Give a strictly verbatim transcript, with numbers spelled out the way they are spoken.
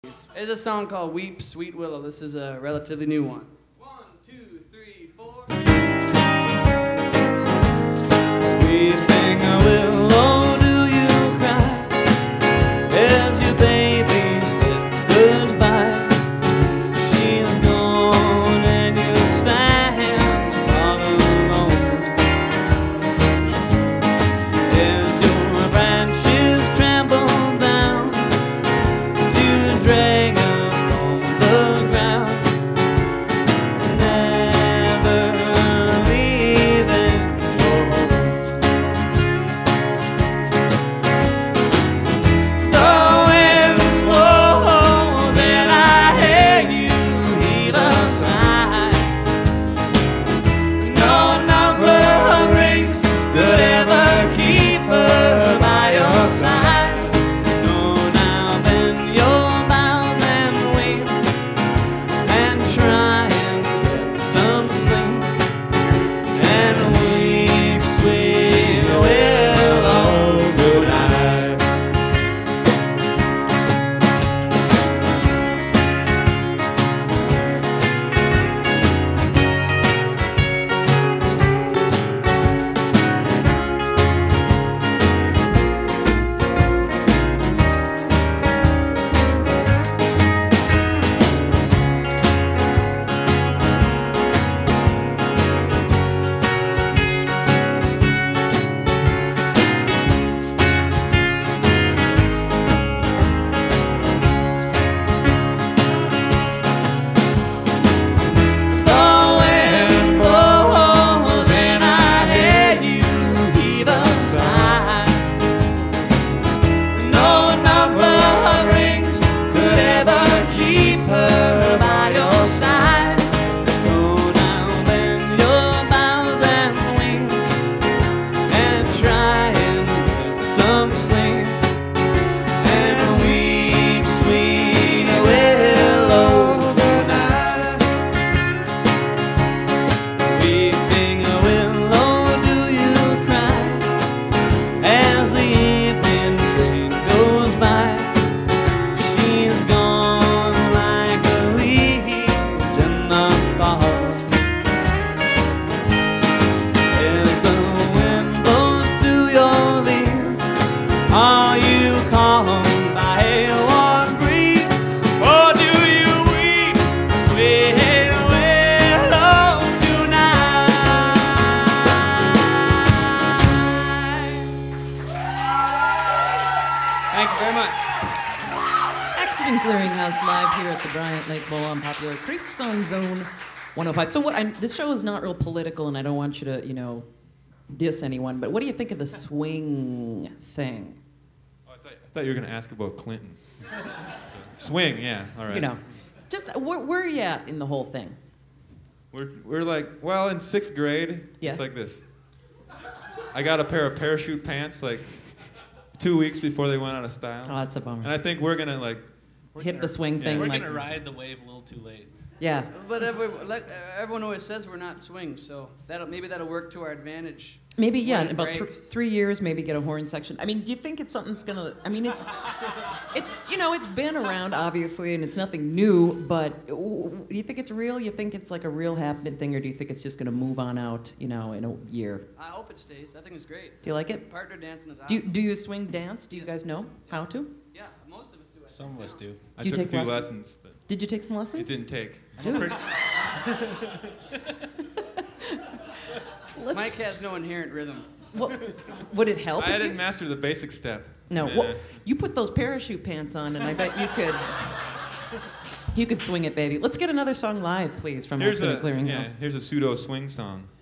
There's a song called Weep, Sweet Willow. This is a relatively new one. One, two, three, four. Weeping willow, do you cry as your baby said goodbye? She's gone and you stand all alone as your branches tremble down to drag up on the ground, never leaving your home. The wind blows and I hear you heave a sigh. No number of rings could ever keep her by your side. So now bend your bows and wait and try and get some sleep and weep, sweet willow, tonight. The wind blows and I hear you heave a sigh. No number of rings could ever keep her by your side. So now bend your bows and wings and try and get some sleep and weep, sweet willow, tonight. Weeping willow, do you cry as the evening train goes by? She's gone like a leaf in the fall. As the wind blows through your leaves, are you calmed by a warm breeze, or do you weep, sweet willow, tonight? Thank you very much. Mexican Clearinghouse live here at the Bryant Lake Bowl on Popular Creeks on Zone one oh five. So what? I, this show is not real political, and I don't want you to, you know, diss anyone. But what do you think of the swing thing? Oh, I, thought, I thought you were going to ask about Clinton. Swing, yeah, all right. You know, just where, where are you at in the whole thing? We're, we're like, well, in sixth grade, Yeah. it's like this. I got a pair of parachute pants like two weeks before they went out of style. Oh, that's a And bummer. I think we're going to like, Hit the swing yeah. thing. We're like, gonna ride the wave a little too late. Yeah. But every, like, everyone always says we're not swing, so that'll maybe that'll work to our advantage. Maybe, yeah, when in it about th- breaks. three years, maybe get a horn section. I mean, do you think it's something that's gonna? I mean, it's, it's, you know, it's been around obviously, and it's nothing new. But w- w- do you think it's real? You think it's like a real happening thing, or do you think it's just gonna move on out, you know, in a year? I hope it stays. I think it's great. Do you like it? Partner dancing is Do you, awesome. do you swing dance? Do you Yes. guys know how to? Yeah, most of us do. I Some of us do. I Do you took a take few lessons? lessons, but Did you take some it lessons? didn't take. Dude, Pretty- let's- Mike has no inherent rhythm. what- would it help? I if didn't you, master the basic step. no. Nah. Well, you put those parachute pants on, and I bet you could. You could swing it, baby. Let's get another song live, please, from Here's Mexican a, Clearinghouse. yeah, here's a pseudo swing song.